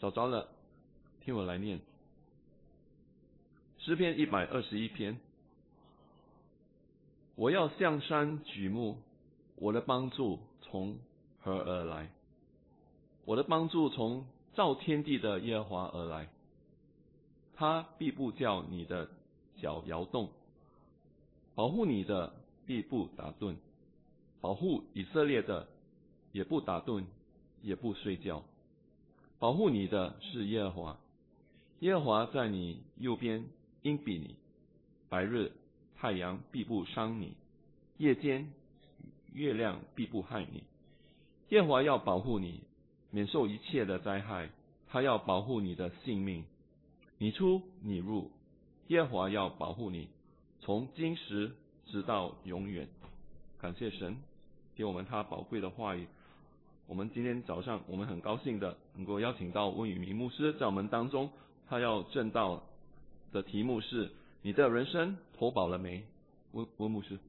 找着了，听我来念。诗篇121篇。我要向山举目，我的帮助从何而来？我的帮助从造天地的耶和华而来。他必不叫你的脚摇动，保护你的必不打盹，保护以色列的也不打盹，也不睡觉。保护你的是耶和华，耶和华在你右边荫庇你，白日太阳必不伤你，夜间月亮必不害你。耶和华要保护你，免受一切的灾害，他要保护你的性命。你出你入，耶和华要保护你，从今时直到永远。感谢神给我们他宝贵的话语。我们今天早上我们很高兴的能够邀请到温宇明牧师在我们当中，他要证道的题目是你的人生投保了没？温牧师。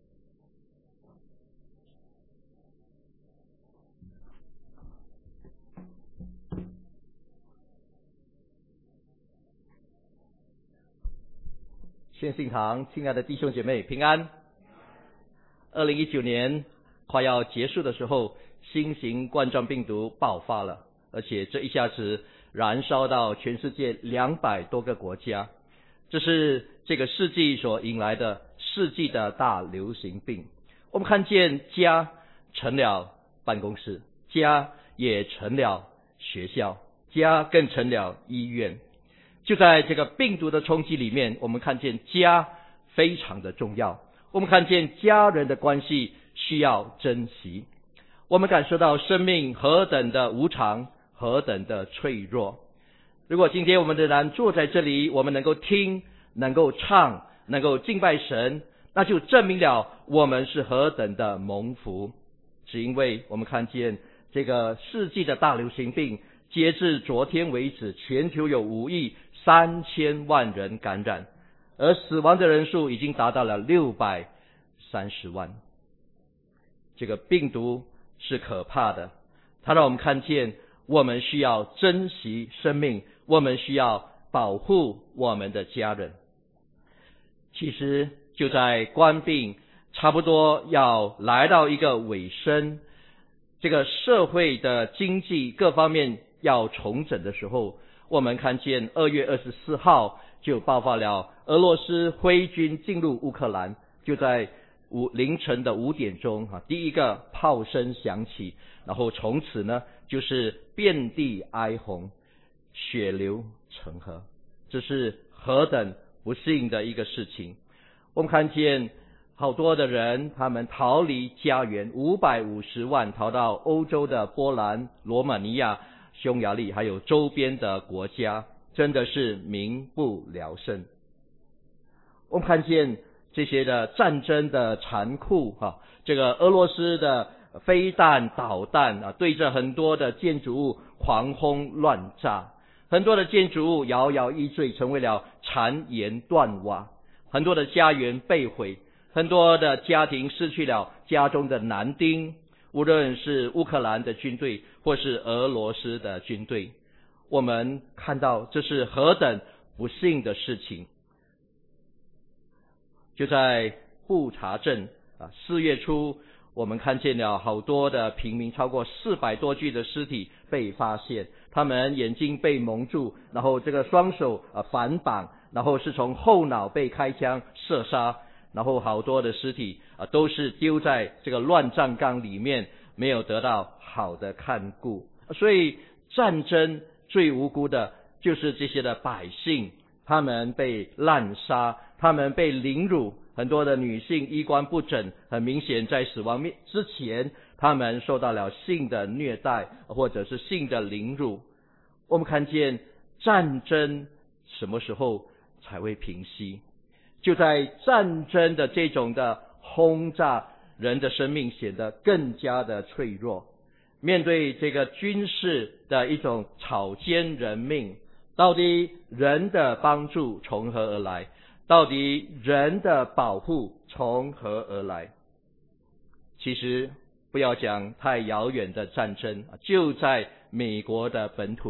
献信堂亲爱的弟兄姐妹平安。2019年快要结束的时候，新型冠状病毒爆发了，而且这一下子燃烧到全世界200多个国家。这是这个世纪所迎来的世纪的大流行病。我们看见家成了办公室，家也成了学校，家更成了医院。就在这个病毒的冲击里面，我们看见家非常的重要，我们看见家人的关系需要珍惜，我们感受到生命何等的无常，何等的脆弱。如果今天我们仍然坐在这里，我们能够听，能够唱，能够敬拜神，那就证明了我们是何等的蒙福。只因为我们看见这个世纪的大流行病，截至昨天为止，全球有5亿3千万人感染，而死亡的人数已经达到了630万。这个病毒是可怕的，它让我们看见我们需要珍惜生命，我们需要保护我们的家人。其实就在冠病差不多要来到一个尾声，这个社会的经济各方面要重整的时候，我们看见2月24号就爆发了俄罗斯挥军进入乌克兰，就在凌晨的5点钟第一个炮声响起，然后从此呢就是遍地哀鸿，血流成河。这是何等不幸的一个事情。我们看见好多的人他们逃离家园，550万逃到欧洲的波兰、罗马尼亚、匈牙利还有周边的国家，真的是民不聊生。我们看见这些的战争的残酷这个俄罗斯的飞弹导弹对着很多的建筑物狂轰乱炸，很多的建筑物摇摇欲坠，成为了残垣断瓦，很多的家园被毁，很多的家庭失去了家中的男丁，无论是乌克兰的军队或是俄罗斯的军队。我们看到这是何等不幸的事情。就在布查镇4月初，我们看见了好多的平民，超过400多具的尸体被发现，他们眼睛被蒙住，然后这个双手反绑，然后是从后脑被开枪射杀，然后好多的尸体都是丢在这个乱葬岗里面，没有得到好的看顾。所以战争最无辜的就是这些的百姓，他们被滥杀，他们被凌辱，很多的女性衣冠不整，很明显在死亡之前他们受到了性的虐待或者是性的凌辱。我们看见战争什么时候才会平息？就在战争的这种的轰炸，人的生命显得更加的脆弱。面对这个军事的一种草菅人命，到底人的帮助从何而来？到底人的保护从何而来？其实不要讲太遥远的战争，就在美国的本土，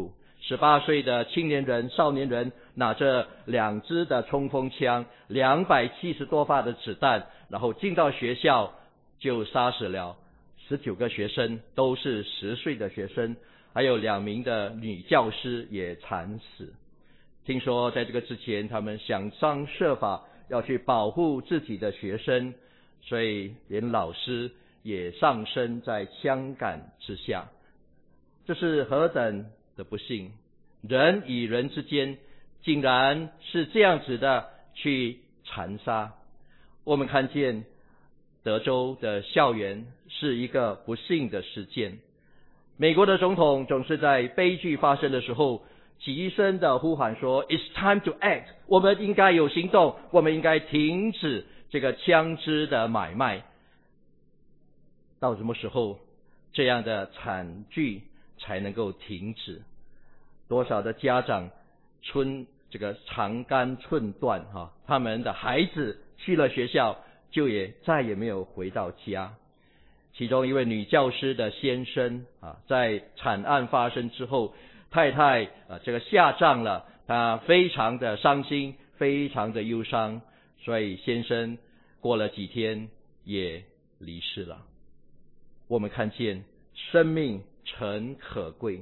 18岁的青年人、少年人拿着2支的冲锋枪，270多发的子弹，然后进到学校就杀死了19个学生，都是10岁的学生，还有2名的女教师也惨死。听说在这个之前，他们想方设法要去保护自己的学生，所以连老师也丧生在枪杆之下。这是何等的不幸，人与人之间竟然是这样子的去残杀。我们看见德州的校园是一个不幸的事件。美国的总统总是在悲剧发生的时候急声的呼喊说 It's time to act， 我们应该有行动，我们应该停止这个枪支的买卖。到什么时候这样的惨剧才能够停止？多少的家长这个肠肝寸断他们的孩子去了学校就再也没有回到家。其中一位女教师的先生在惨案发生之后，太太这个下葬了，他非常的伤心，非常的忧伤，所以先生过了几天也离世了。我们看见生命诚可贵，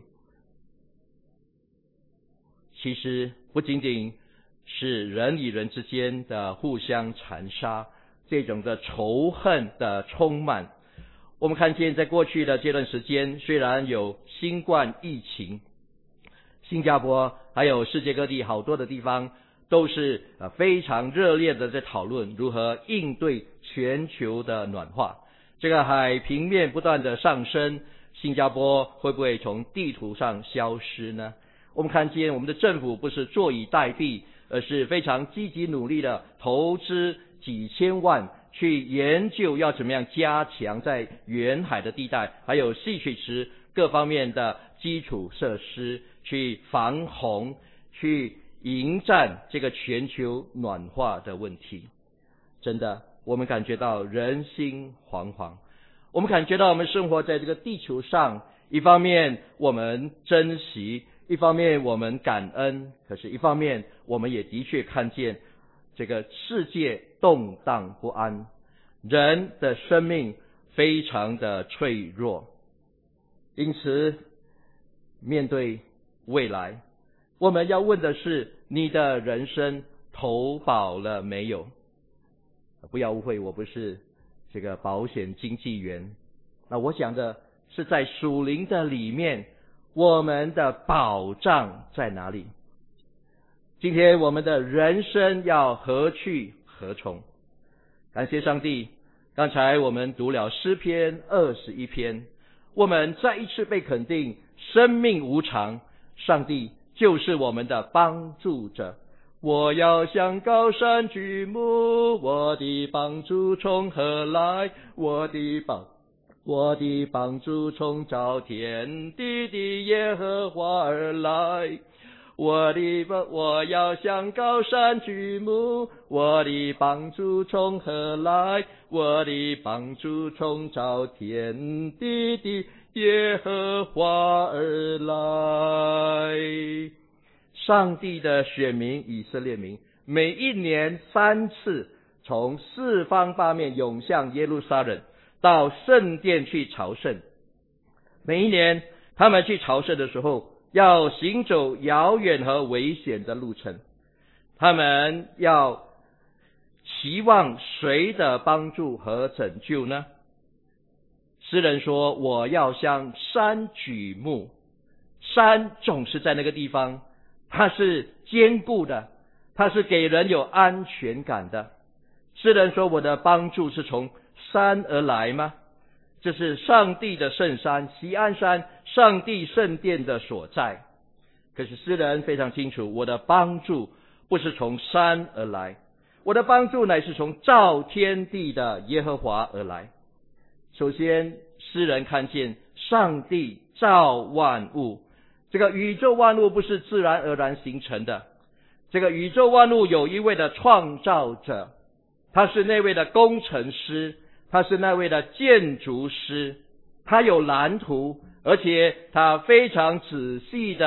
其实不仅仅是人与人之间的互相残杀，这种的仇恨的充满。我们看见在过去的这段时间，虽然有新冠疫情，新加坡还有世界各地好多的地方都是非常热烈的在讨论如何应对全球的暖化。这个海平面不断的上升，新加坡会不会从地图上消失呢？我们看见我们的政府不是坐以待毙，而是非常积极努力的投资几千万去研究要怎么样加强在沿海的地带还有戏水池各方面的基础设施，去防洪，去迎战这个全球暖化的问题。真的，我们感觉到人心惶惶，我们感觉到我们生活在这个地球上，一方面我们珍惜，一方面我们感恩，可是一方面我们也的确看见这个世界动荡不安，人的生命非常的脆弱。因此面对未来，我们要问的是，你的人生投保了没有？不要误会，我不是这个保险经纪人。那我讲的是在属灵的里面，我们的保障在哪里？今天我们的人生要何去何从？感谢上帝，刚才我们读了诗篇21篇，我们再一次被肯定，生命无常，上帝就是我们的帮助者。我要向高山举目，我的帮助从何来？我的帮助从造天地的耶和华而来。我要向高山举目，我的帮助从何来？我的帮助从造天地的耶和华而来。上帝的选民以色列民，每一年3次从四方八面涌向耶路撒冷，到圣殿去朝圣。每一年他们去朝圣的时候，要行走遥远和危险的路程，他们要期望谁的帮助和拯救呢？诗人说，我要向山举目。山总是在那个地方，它是坚固的，它是给人有安全感的。诗人说，我的帮助是从山而来吗？这是上帝的圣山锡安山，上帝圣殿的所在。可是诗人非常清楚，我的帮助不是从山而来，我的帮助乃是从造天地的耶和华而来。首先，诗人看见上帝造万物，这个宇宙万物不是自然而然形成的，这个宇宙万物有一位的创造者，他是那位的工程师，他是那位的建筑师，他有蓝图，而且他非常仔细的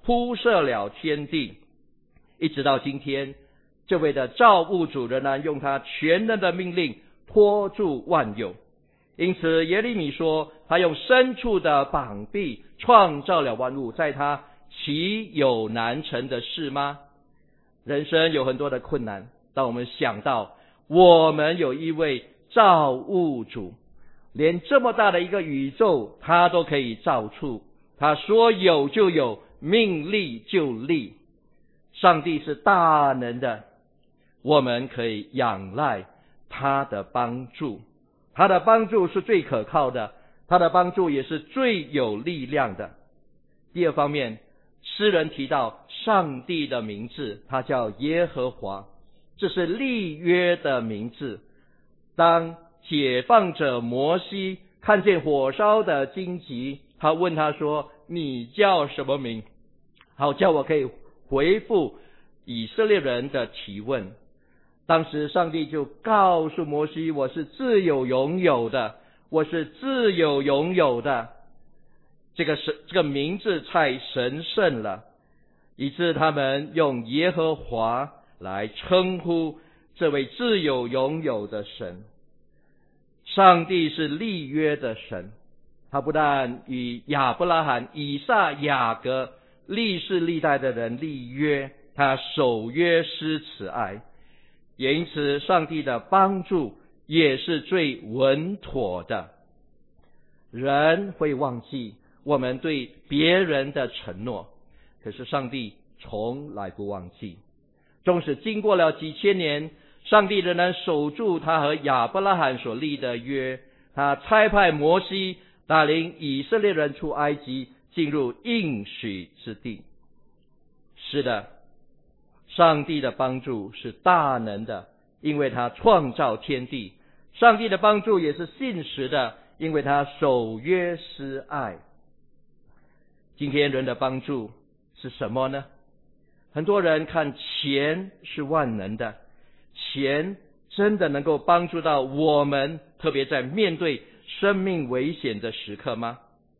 铺设了天地。一直到今天，这位的造物主仍然用他全能的命令托住万有。因此耶利米说，他用深处的膀臂创造了万物，在他岂有难成的事吗？人生有很多的困难，当我们想到我们有一位造物主，连这么大的一个宇宙他都可以造出，他说有就有，命立就立。上帝是大能的，我们可以仰赖他的帮助，他的帮助是最可靠的，他的帮助也是最有力量的。第二方面，诗人提到上帝的名字，他叫耶和华，这是立约的名字。当解放者摩西看见火烧的荆棘，他问他说，你叫什么名？好叫我可以回复以色列人的提问。当时上帝就告诉摩西，我是自有永有的，我是自有永有的。这个名字太神圣了，以致他们用耶和华来称呼这位自有永有的神。上帝是立约的神，他不但与亚伯拉罕、以撒、雅各历世历代的人立约，他守约施慈爱，也因此上帝的帮助也是最稳妥的。人会忘记我们对别人的承诺，可是上帝从来不忘记。纵使经过了几千年，上帝仍然守住他和亚伯拉罕所立的约，他差派摩西带领以色列人出埃及，进入应许之地。是的，上帝的帮助是大能的，因为他创造天地。上帝的帮助也是信实的，因为他守约施爱。今天人的帮助是什么呢？很多人看钱是万能的，钱真的能够帮助到我们，特别在面对生命危险的时刻吗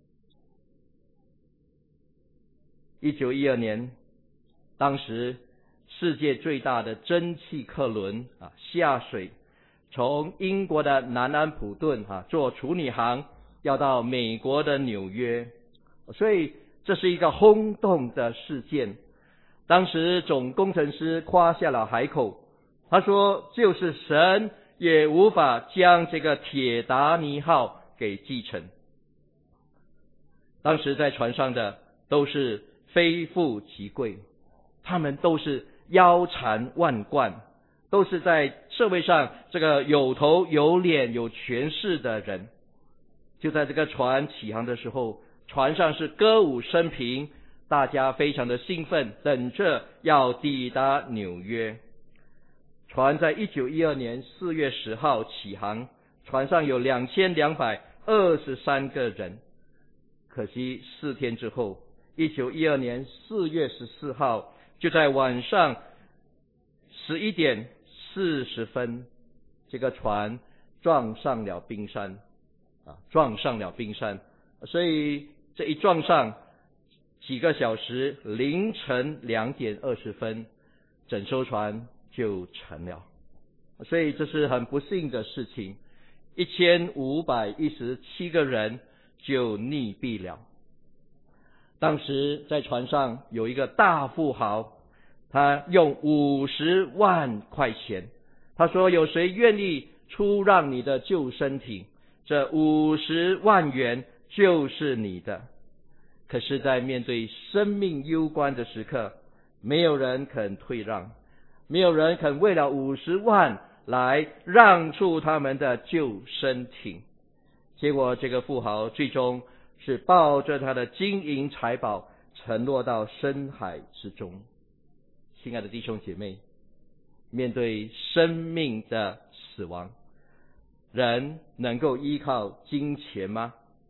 ？1912年，当时世界最大的蒸汽客轮下水，从英国的南安普顿坐处女航要到美国的纽约，所以这是一个轰动的事件。当时总工程师夸下了海口，他说就是神也无法将这个铁达尼号给击沉。当时在船上的都是非富即贵，他们都是腰缠万贯，都是在社会上这个有头有脸有权势的人。就在这个船起航的时候，船上是歌舞升平，大家非常的兴奋，等着要抵达纽约。船在1912年4月10号起航，船上有2223个人。可惜4天之后，1912年4月14号，就在晚上11点40分，这个船撞上了冰山，所以这一撞上几个小时，凌晨2点20分，整艘船就沉了。所以这是很不幸的事情，1517个人就溺毙了。当时在船上有一个大富豪，他用50万块钱，他说有谁愿意出让你的救生艇，这50万元就是你的。可是在面对生命攸关的时刻，没有人肯退让，没有人肯为了50万来让出他们的救生艇。结果这个富豪最终是抱着他的金银财宝沉落到深海之中。亲爱的弟兄姐妹，面对生命的死亡，人能够依靠金钱吗？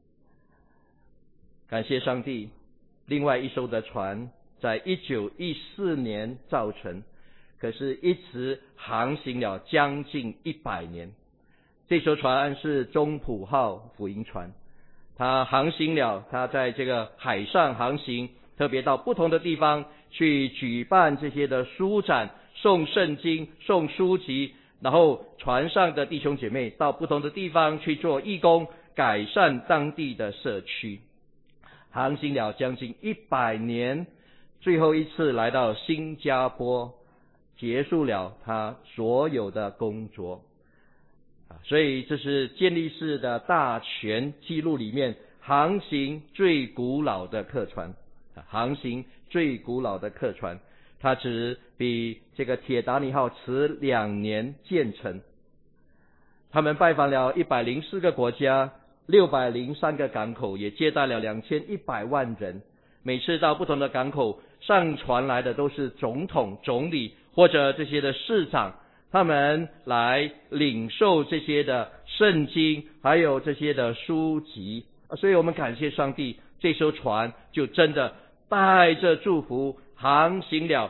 感谢上帝，另外一艘的船在1914年造成，可是一直航行了将近100年。这艘船是中普号福音船，它在这个海上航行特别到不同的地方去举办这些的书展，送圣经、送书籍，然后船上的弟兄姐妹到不同的地方去做义工，改善当地的社区。航行了将近100年，最后一次来到新加坡，结束了他所有的工作。所以这是建立式的大全记录里面航行最古老的客船，航行最古老的客船，它只比这个铁达尼号迟2年建成。他们拜访了104个国家，603个港口，也接待了2100万人。每次到不同的港口，上船来的都是总统、总理或者这些的市长，他们来领受这些的圣经，还有这些的书籍。所以我们感谢上帝，这艘船就真的带着祝福航行了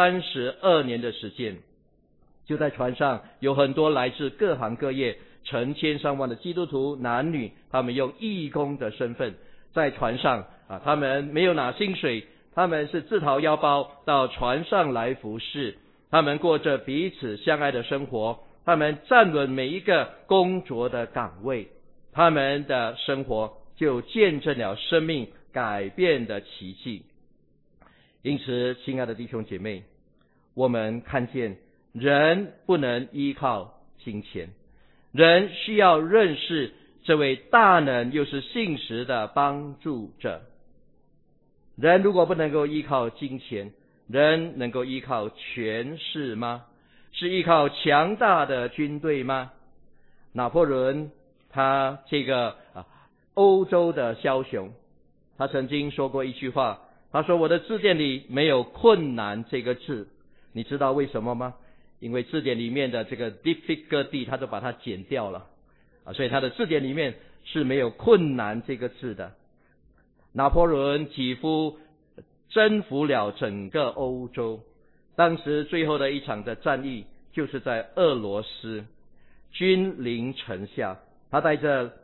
32年的时间。就在船上有很多来自各行各业成千上万的基督徒男女，他们用义工的身份在船上他们没有拿薪水，他们是自掏腰包到船上来服侍，他们过着彼此相爱的生活，他们站稳每一个工作的岗位，他们的生活就见证了生命改变的奇迹。因此，亲爱的弟兄姐妹，我们看见人不能依靠金钱，人需要认识这位大能又是信实的帮助者。人如果不能够依靠金钱，人能够依靠权势吗？是依靠强大的军队吗？拿破仑他这个欧洲的枭雄，他曾经说过一句话，他说我的字典里没有困难这个字。你知道为什么吗？因为字典里面的这个 difficulty 他都把它剪掉了所以他的字典里面是没有困难这个字的。拿破仑几乎征服了整个欧洲，当时最后的一场的战役就是在俄罗斯，君临城下，他带着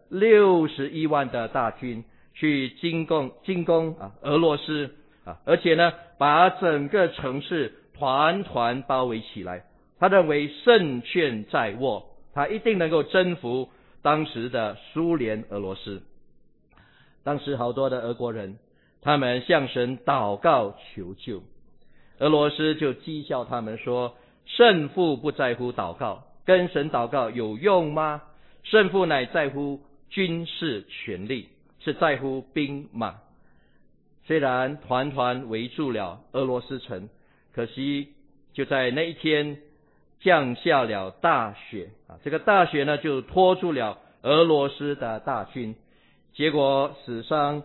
61万的大军去进攻俄罗斯而且呢把整个城市团团包围起来。他认为胜券在握，他一定能够征服当时的苏联俄罗斯。当时好多的俄国人，他们向神祷告求救，俄罗斯就讥笑他们说，胜负不在乎祷告，跟神祷告有用吗？胜负乃在乎军事权力，是在乎兵马。虽然团团围住了俄罗斯城，可惜就在那一天降下了大雪这个大雪呢就拖住了俄罗斯的大军，结果死伤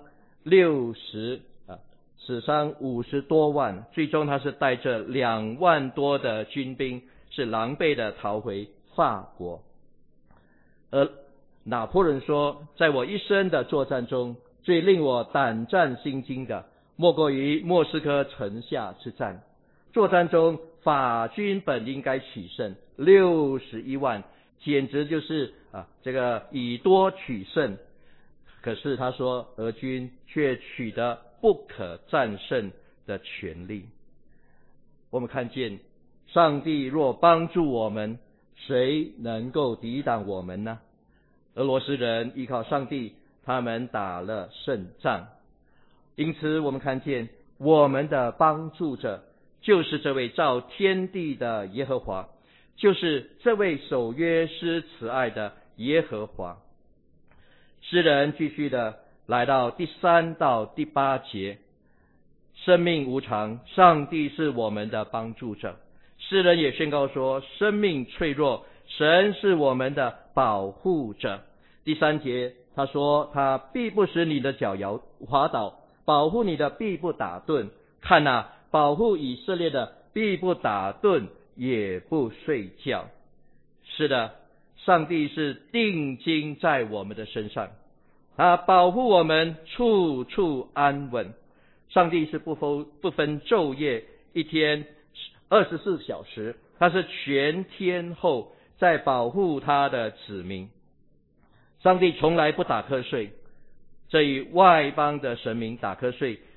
50多万，最终他是带着2万多的军兵是狼狈的逃回法国。而拿破仑说，在我一生的作战中，最令我胆战心惊的莫过于莫斯科城下之战。作战中法军本应该取胜，61万简直就是这个以多取胜，可是他说俄军却取得不可战胜的权利。我们看见上帝若帮助我们，谁能够抵挡我们呢？俄罗斯人依靠上帝，他们打了胜仗。因此我们看见我们的帮助者就是这位造天地的耶和华，就是这位守约施慈爱的耶和华。诗人继续的来到第3到第8节，生命无常，上帝是我们的帮助者。诗人也宣告说，生命脆弱，神是我们的保护者。第3节他说，他必不使你的脚滑倒，保护你的必不打盹。看保护以色列的必不打盹，也不睡觉。是的，上帝是定睛在我们的身上，他保护我们处处安稳。上帝是不分昼夜，一天24小时，他是全天候在保护他的子民。上帝从来不打瞌睡，这与外邦的神明打瞌睡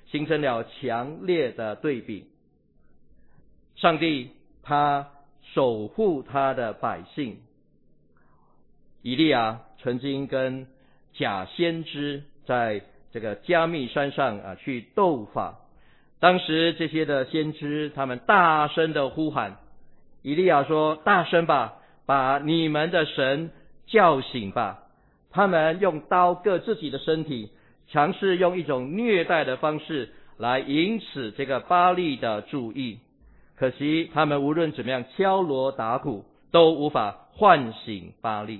形成了强烈的对比。上帝他守护他的百姓。以利亚曾经跟假先知在这个加密山上去斗法，当时这些的先知他们大声的呼喊，以利亚说：大声吧，把你们的神叫醒吧。他们用刀割自己的身体，尝试用一种虐待的方式来引起这个巴力的注意。可惜他们无论怎么样敲锣打鼓，都无法唤醒巴力。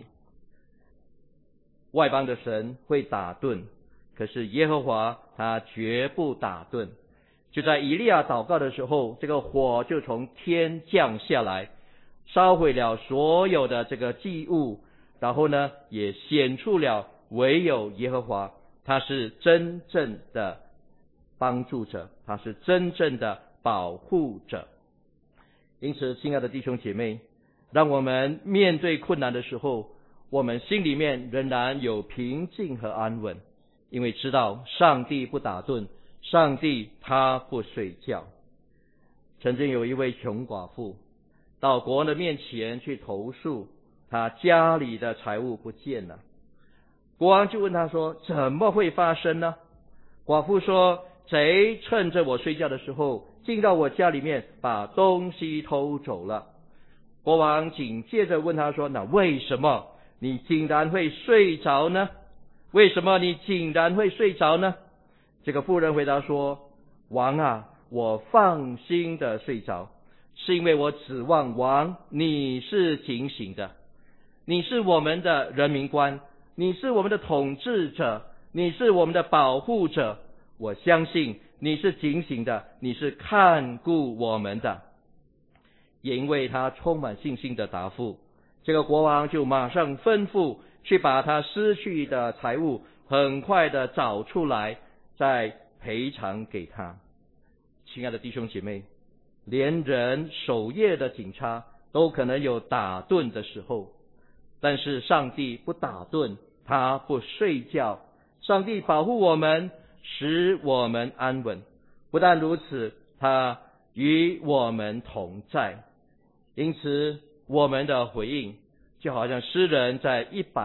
外邦的神会打盹，可是耶和华他绝不打盹。就在以利亚祷告的时候，这个火就从天降下来，烧毁了所有的这个祭物，然后呢也显出了唯有耶和华他是真正的帮助者，他是真正的保护者。因此亲爱的弟兄姐妹，让我们面对困难的时候，我们心里面仍然有平静和安稳，因为知道上帝不打盹，上帝他不睡觉。曾经有一位穷寡妇到国王的面前去投诉，他家里的财物不见了。国王就问他说：怎么会发生呢？寡妇说：贼趁着我睡觉的时候进到我家里面，把东西偷走了。国王紧接着问他说：那为什么你竟然会睡着呢？为什么你竟然会睡着呢？这个妇人回答说：王啊，我放心的睡着，是因为我指望王你是警醒的，你是我们的人民官，你是我们的统治者，你是我们的保护者，我相信你是警醒的，你是看顾我们的。也因为他充满信心的答复，这个国王就马上吩咐去把他失去的财物很快的找出来，再赔偿给他。亲爱的弟兄姐妹，连人守夜的警察都可能有打盹的时候，但是上帝不打盹，他不睡觉，上帝保护我们，使我们安稳。不但如此，他与我们同在。因此我们的回应就好像诗人在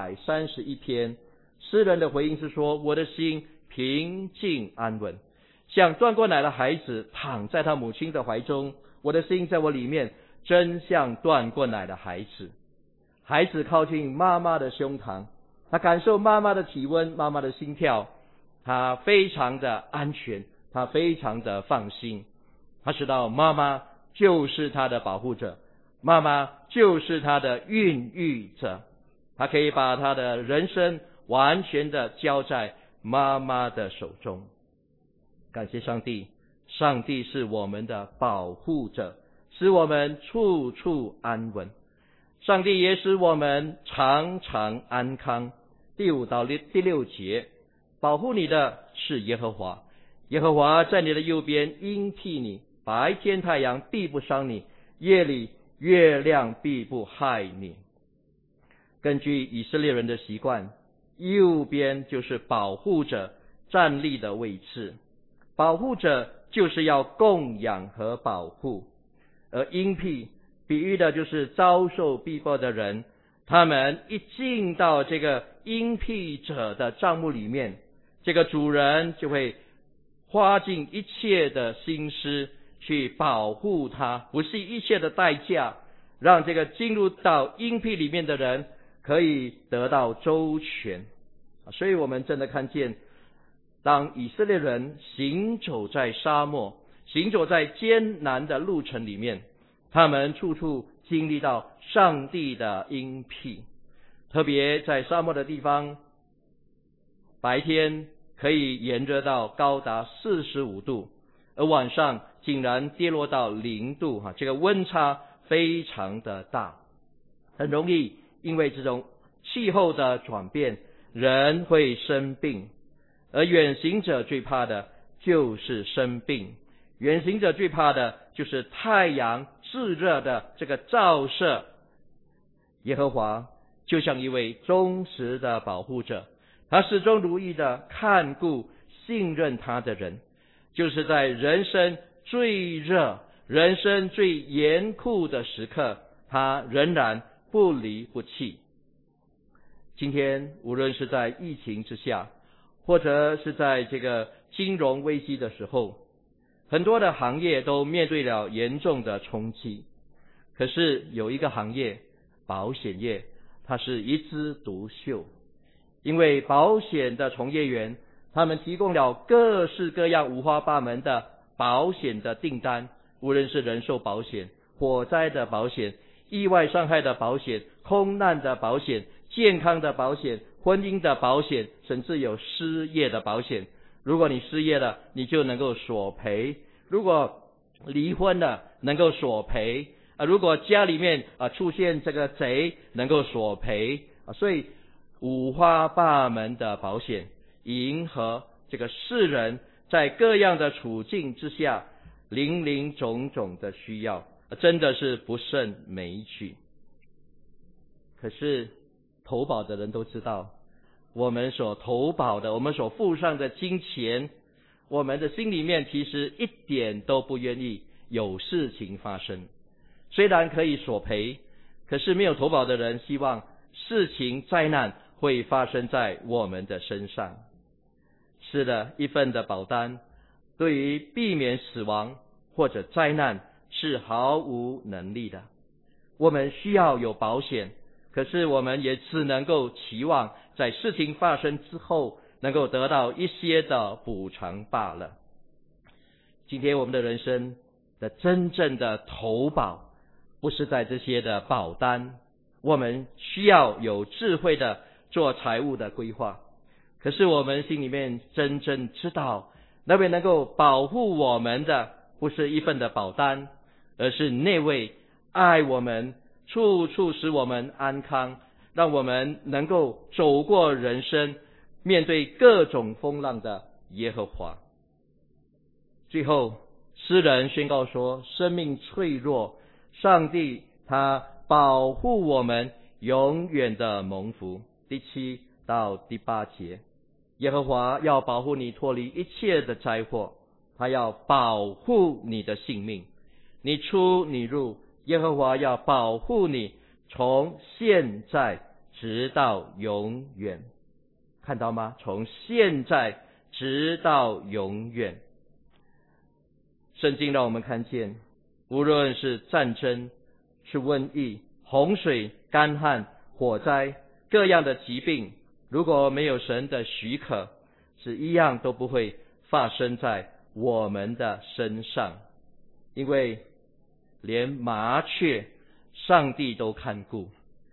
131篇，诗人的回应是说：我的心平静安稳，像断过奶的孩子躺在他母亲的怀中，我的心在我里面，真像断过奶的孩子。孩子靠近妈妈的胸膛，他感受妈妈的体温，妈妈的心跳，他非常的安全，他非常的放心。他知道妈妈就是他的保护者，妈妈就是他的孕育者，他可以把他的人生完全的交在妈妈的手中。感谢上帝，上帝是我们的保护者，使我们处处安稳。上帝也使我们常常安康。第5到第6节，保护你的是耶和华，耶和华在你的右边荫庇你，白天太阳必不伤你，夜里月亮必不害你。根据以色列人的习惯，右边就是保护者站立的位置，保护者就是要供养和保护，而荫庇比喻的就是遭受逼迫的人，他们一进到这个荫庇者的帐幕里面，这个主人就会花尽一切的心思去保护他，不惜一切的代价，让这个进入到荫庇里面的人可以得到周全。所以我们真的看见，当以色列人行走在沙漠，行走在艰难的路程里面，他们处处经历到上帝的荫庇。特别在沙漠的地方，白天可以炎热到高达45度，而晚上竟然跌落到0度，这个温差非常的大，很容易因为这种气候的转变，人会生病。而远行者最怕的就是生病，远行者最怕的就是太阳炙热的这个照射。耶和华就像一位忠实的保护者，他始终如一的看顾信任他的人， 就是在人生最热、人生最严酷的时刻，他仍然不离不弃。今天无论是在疫情之下，或者是在这个金融危机的时候，很多的行业都面对了严重的冲击。可是有一个行业，保险业，它是一枝独秀。因为保险的从业员，他们提供了各式各样五花八门的保险的订单，无论是人寿保险、火灾的保险、意外伤害的保险、空难的保险、健康的保险、婚姻的保险，甚至有失业的保险。如果你失业了，你就能够索赔；如果离婚了，能够索赔；如果家里面出现这个贼，能够索赔。所以五花八门的保险，迎合这个世人在各样的处境之下林林种种的需要，真的是不胜枚举。可是投保的人都知道，我们所投保的，我们所付上的金钱，我们的心里面其实一点都不愿意有事情发生。虽然可以索赔，可是没有投保的人希望事情灾难会发生在我们的身上。是的，一份的保单对于避免死亡或者灾难是毫无能力的。我们需要有保险，可是我们也只能够期望在事情发生之后能够得到一些的补偿罢了。今天我们的人生的真正的投保不是在这些的保单，我们需要有智慧的做财务的规划。可是我们心里面真正知道，那位能够保护我们的不是一份的保单，而是那位爱我们、处处使我们安康，让我们能够走过人生，面对各种风浪的耶和华。最后诗人宣告说，生命脆弱，上帝他保护我们永远的蒙福。第7到第8节，耶和华要保护你脱离一切的灾祸，他要保护你的性命，你出你入，耶和华要保护你，从现在直到永远。看到吗？从现在直到永远。圣经让我们看见，无论是战争、是瘟疫、洪水、干旱、火灾，各样的疾病，如果没有神的许可，是一样都不会发生在我们的身上。因为连麻雀上帝都看顾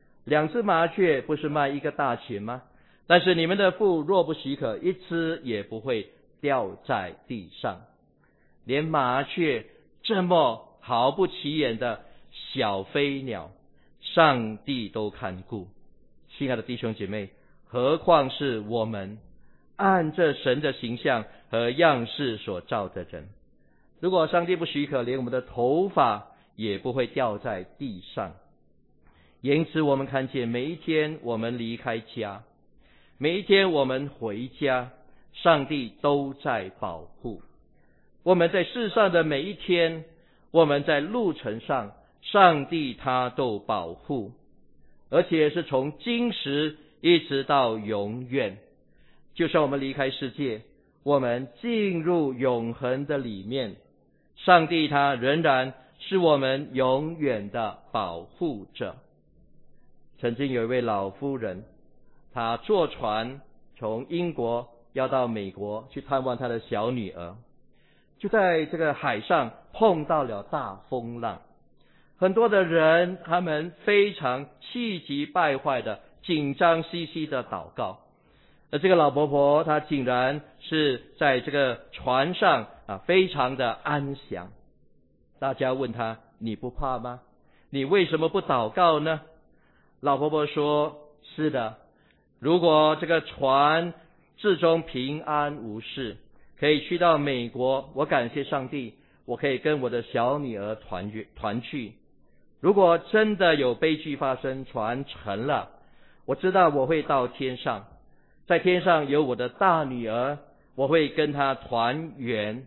，2只麻雀不是卖一个大钱吗？但是你们的父若不许可，一只也不会掉在地上。连麻雀这么毫不起眼的小飞鸟，上帝都看顾。亲爱的弟兄姐妹，何况是我们按着神的形象和样式所造的人。如果上帝不许可，连我们的头发也不会掉在地上。因此我们看见每一天我们离开家，每一天我们回家，上帝都在保护。我们在世上的每一天，我们在路程上，上帝他都保护，而且是从今时一直到永远。就算我们离开世界，我们进入永恒的里面，上帝他仍然是我们永远的保护者。曾经有一位老夫人，她坐船从英国要到美国去探望她的小女儿，就在这个海上碰到了大风浪，很多的人他们非常气急败坏的紧张兮兮的祷告，而这个老婆婆她竟然是在这个船上非常的安详。大家问她，你不怕吗？你为什么不祷告呢？老婆婆说，是的，如果这个船至终平安无事，可以去到美国，我感谢上帝，我可以跟我的小女儿团聚。如果真的有悲剧发生，船沉了，我知道我会到天上，在天上有我的大女儿，我会跟她团圆。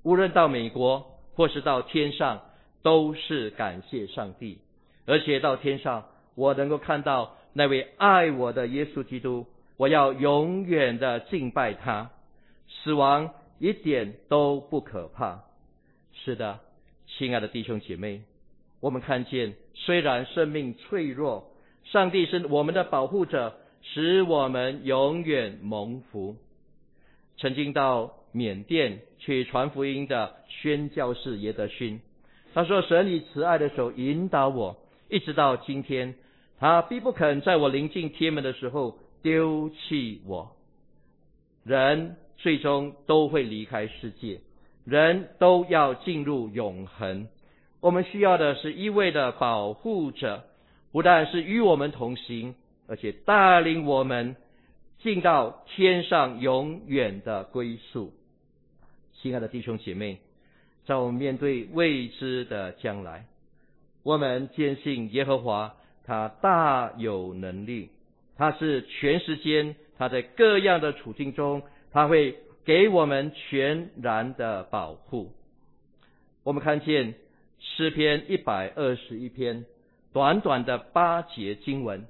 无论到美国或是到天上，都是感谢上帝。而且到天上，我能够看到那位爱我的耶稣基督，我要永远的敬拜他，死亡一点都不可怕。是的，亲爱的弟兄姐妹，我们看见虽然生命脆弱，上帝是我们的保护者，使我们永远蒙福。曾经到缅甸去传福音的宣教士耶德勋，他说，神以慈爱的手引导我，一直到今天，他必不肯在我临近天门的时候丢弃我。人最终都会离开世界，人都要进入永恒。我们需要的是一位的保护者，不但是与我们同行，而且带领我们进到天上永远的归宿。亲爱的弟兄姐妹，在我们面对未知的将来，我们坚信耶和华他大有能力，他是全时间，他在各样的处境中，他会给我们全然的保护。我们看见诗篇121篇短短的8节经文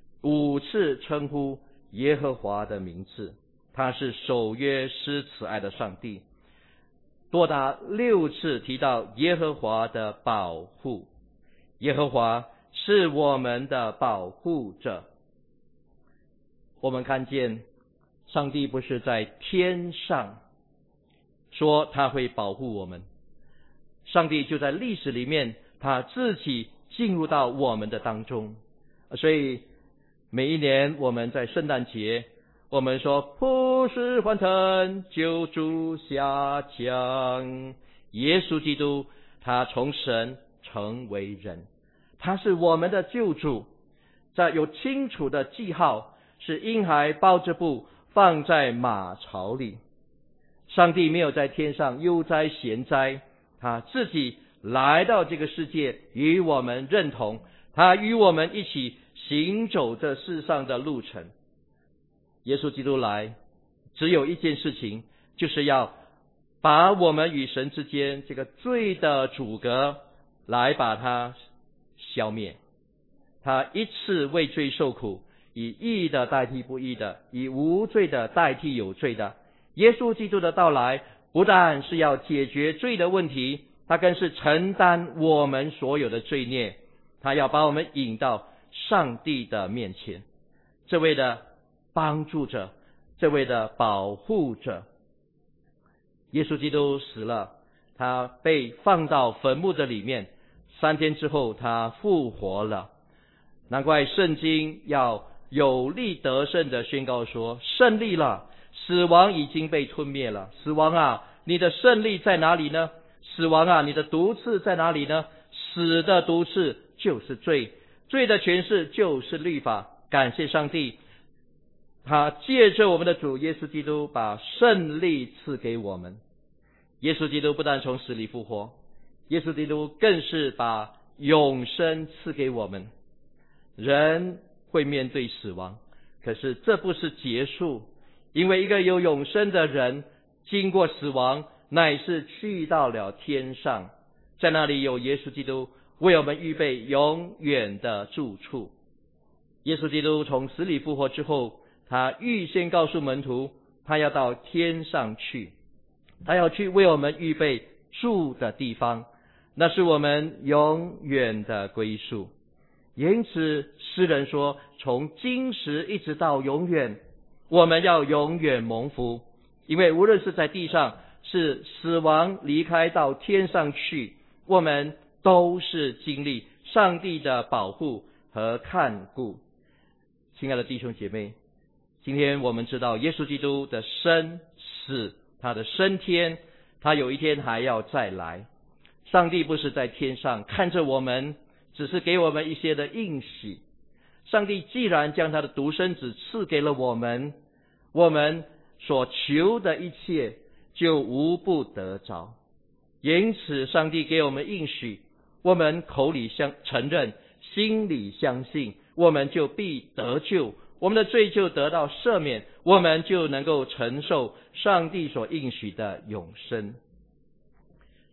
，5次称呼耶和华的名字，他是守约施慈爱的上帝，多达6次提到耶和华的保护。耶和华是我们的保护者。我们看见上帝不是在天上说他会保护我们，上帝就在历史里面他自己进入到我们的当中。所以每一年我们在圣诞节，我们说普世欢腾，救主下降，耶稣基督他从神成为人，他是我们的救主。在有清楚的记号，是婴孩包着布放在马槽里。上帝没有在天上悠哉闲哉，他自己来到这个世界与我们认同，他与我们一起行走这世上的路程。耶稣基督来只有一件事情，就是要把我们与神之间这个罪的阻隔来把它消灭。他一次为罪受苦，以义的代替不义的，以无罪的代替有罪的。耶稣基督的到来不但是要解决罪的问题，他更是承担我们所有的罪孽，他要把我们引到上帝的面前。这位的帮助者，这位的保护者。耶稣基督死了，他被放到坟墓的里面，3天之后他复活了。难怪圣经要有力得胜的宣告说，胜利了，死亡已经被吞灭了。死亡啊，你的胜利在哪里呢？死亡啊，你的毒刺在哪里呢？死的毒刺就是罪，罪的权势就是律法。感谢上帝，他借着我们的主耶稣基督把胜利赐给我们。耶稣基督不但从死里复活，耶稣基督更是把永生赐给我们。人会面对死亡，可是这不是结束，因为一个有永生的人经过死亡，乃是去到了天上，在那里有耶稣基督为我们预备永远的住处。耶稣基督从死里复活之后，他预先告诉门徒，他要到天上去，他要去为我们预备住的地方，那是我们永远的归宿。因此诗人说，从今时一直到永远，我们要永远蒙福。因为无论是在地上，是死亡离开到天上去，我们都是经历上帝的保护和看顾。亲爱的弟兄姐妹，今天我们知道耶稣基督的生死，他的升天，他有一天还要再来。上帝不是在天上看着我们，只是给我们一些的应许。上帝既然将他的独生子赐给了我们，我们所求的一切就无不得着。因此上帝给我们应许，我们口里承认，心里相信，我们就必得救，我们的罪就得到赦免，我们就能够承受上帝所应许的永生。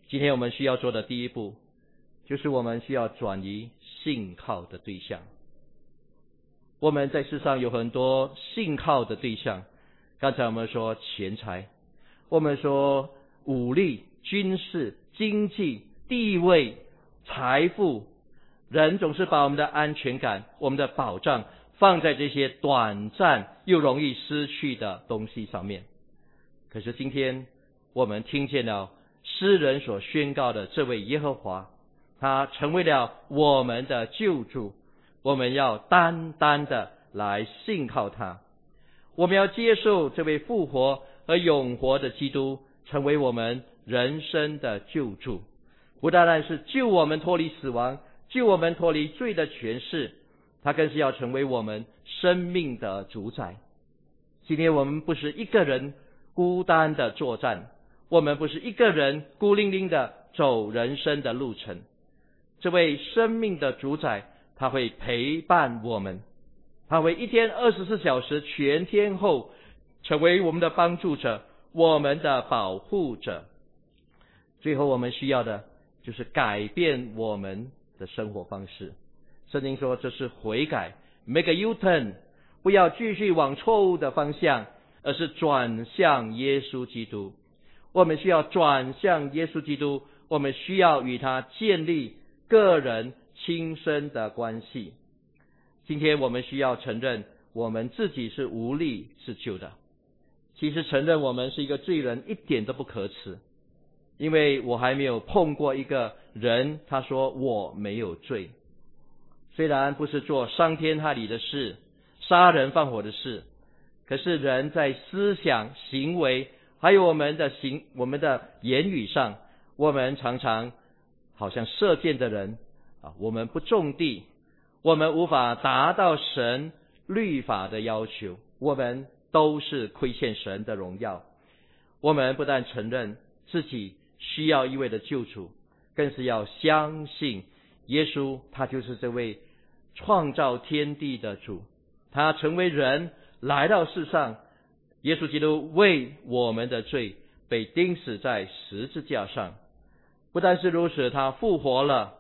今天我们需要做的第一步，就是我们需要转移信靠的对象。我们在世上有很多信靠的对象，刚才我们说钱财，我们说武力、军事、经济、地位、财富，人总是把我们的安全感、我们的保障放在这些短暂又容易失去的东西上面。可是今天我们听见了诗人所宣告的这位耶和华，他成为了我们的救主，我们要单单的来信靠他，我们要接受这位复活而永活的基督成为我们人生的救主，不单单是救我们脱离死亡，救我们脱离罪的权势，他更是要成为我们生命的主宰。今天我们不是一个人孤单的作战，我们不是一个人孤零零的走人生的路程，这位生命的主宰他会陪伴我们，他会一天24小时全天候成为我们的帮助者，我们的保护者。最后我们需要的就是改变我们的生活方式。圣经说这是悔改， make a U-turn， 不要继续往错误的方向，而是转向耶稣基督。我们需要转向耶稣基督，我们需要与他建立个人亲身的关系。今天我们需要承认我们自己是无力自救的。其实承认我们是一个罪人一点都不可耻，因为我还没有碰过一个人他说我没有罪。虽然不是做伤天害理的事，杀人放火的事，可是人在思想、行为还有我们的言语上，我们常常好像射箭的人我们不种地，我们无法达到神律法的要求，我们都是亏欠神的荣耀。我们不但承认自己需要一位的救主，更是要相信耶稣他就是这位创造天地的主，他成为人来到世上，耶稣基督为我们的罪被钉死在十字架上。不但是如此，他复活了，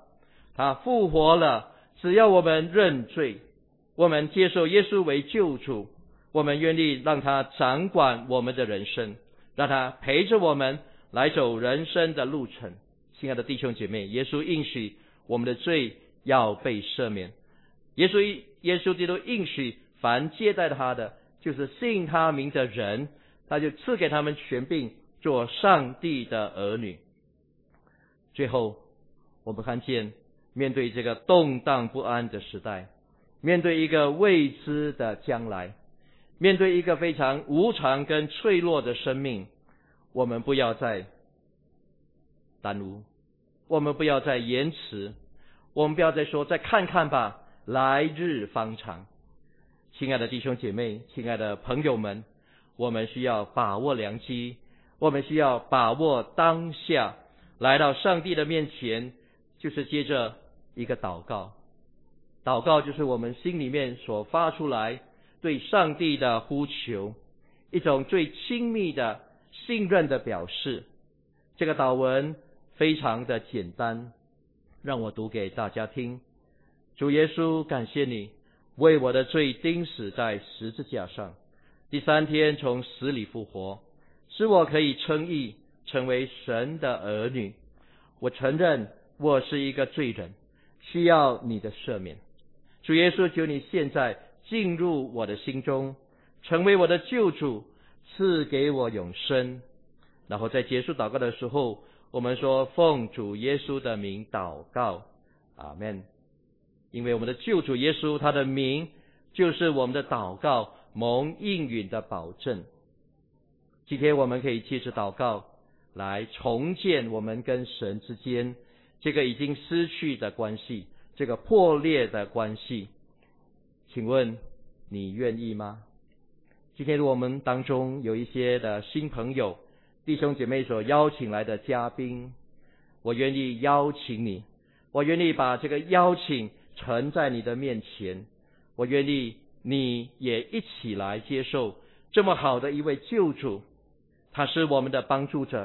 只要我们认罪，我们接受耶稣为救主，我们愿意让他掌管我们的人生，让他陪着我们来走人生的路程。亲爱的弟兄姐妹，耶稣应许我们的罪要被赦免，耶稣基督应许凡接待他的，就是信他名的人，他就赐给他们权柄做上帝的儿女。最后我们看见，面对这个动荡不安的时代，面对一个未知的将来，面对一个非常无常跟脆弱的生命，我们不要再耽误，我们不要再延迟，我们不要再说再看看吧，来日方长。亲爱的弟兄姐妹，亲爱的朋友们，我们需要把握良机，我们需要把握当下，来到上帝的面前，就是接着一个祷告。祷告就是我们心里面所发出来对上帝的呼求，一种最亲密的信任的表示。这个祷文非常的简单，让我读给大家听。主耶稣，感谢你为我的罪钉死在十字架上，第3天从死里复活，使我可以称义，成为神的儿女。我承认我是一个罪人，需要你的赦免。主耶稣，求你现在进入我的心中，成为我的救主，赐给我永生。然后在结束祷告的时候，我们说奉主耶稣的名祷告，阿们。因为我们的救主耶稣，他的名就是我们的祷告蒙应允的保证。今天我们可以借着祷告来重建我们跟神之间这个已经失去的关系，这个破裂的关系。请问你愿意吗？今天我们当中有一些的新朋友，弟兄姐妹所邀请来的嘉宾，我愿意邀请你，我愿意把这个邀请呈在你的面前，我愿意你也一起来接受这么好的一位救主，他是我们的帮助者，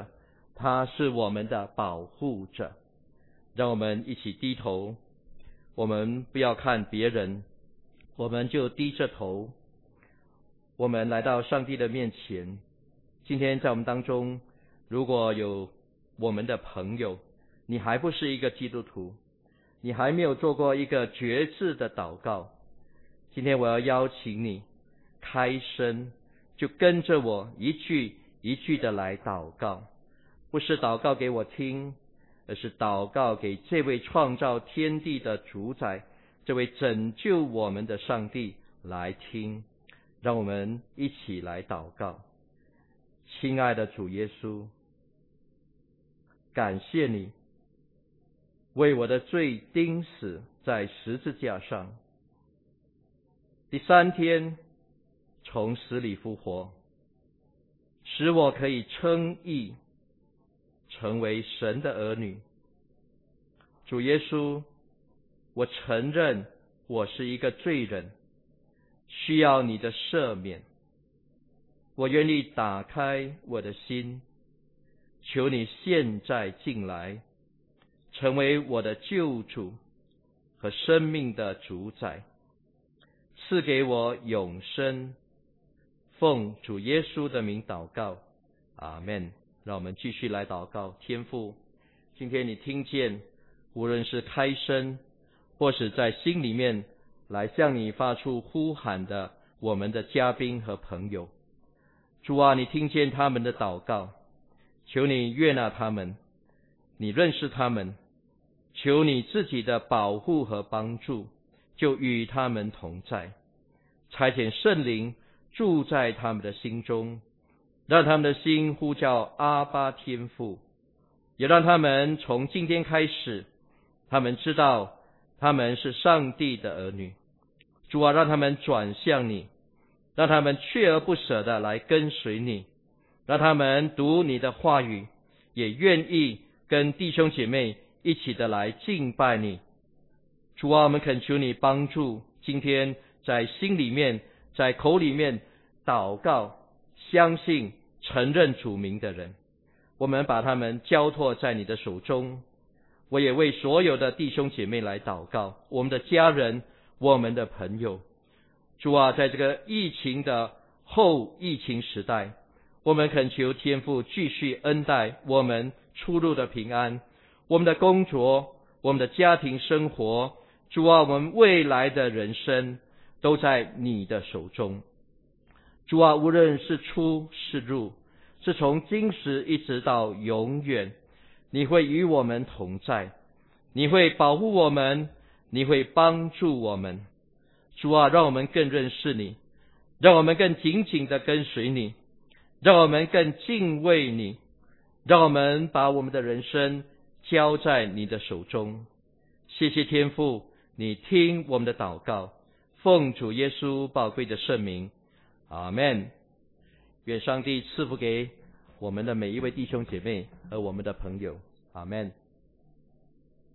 他是我们的保护者。让我们一起低头，我们不要看别人，我们就低着头，我们来到上帝的面前。今天在我们当中，如果有我们的朋友，你还不是一个基督徒，你还没有做过一个决志的祷告，今天我要邀请你开声，就跟着我一句一句的来祷告，不是祷告给我听，而是祷告给这位创造天地的主宰，这位拯救我们的上帝来听。让我们一起来祷告。亲爱的主耶稣，感谢你为我的罪钉死在十字架上，第3天从死里复活，使我可以称义，成为神的儿女。主耶稣，我承认我是一个罪人，需要你的赦免。我愿意打开我的心，求你现在进来，成为我的救主和生命的主宰，赐给我永生。奉主耶稣的名祷告，阿们。让我们继续来祷告。天父，今天你听见无论是开声或是在心里面来向你发出呼喊的我们的嘉宾和朋友，主啊，你听见他们的祷告，求你悦纳他们，你认识他们，求你自己的保护和帮助就与他们同在，差遣圣灵住在他们的心中，让他们的心呼叫阿爸天父，也让他们从今天开始，他们知道他们是上帝的儿女。主啊，让他们转向你，让他们锲而不舍的来跟随你，让他们读你的话语，也愿意跟弟兄姐妹一起的来敬拜你。主啊，我们恳求你帮助今天在心里面在口里面祷告相信承认主名的人，我们把他们交托在你的手中。我也为所有的弟兄姐妹来祷告，我们的家人，我们的朋友。主啊，在这个疫情的后疫情时代，我们恳求天父继续恩待我们出入的平安，我们的工作，我们的家庭生活。主啊，我们未来的人生都在你的手中。主啊，无论是出是入，是从今时一直到永远，你会与我们同在，你会保护我们，你会帮助我们。主啊，让我们更认识你，让我们更紧紧地跟随你，让我们更敬畏你，让我们把我们的人生交在你的手中。谢谢天父，你听我们的祷告，奉主耶稣宝贵的圣名，阿们。愿上帝赐福给我们的每一位弟兄姐妹和我们的朋友，阿们。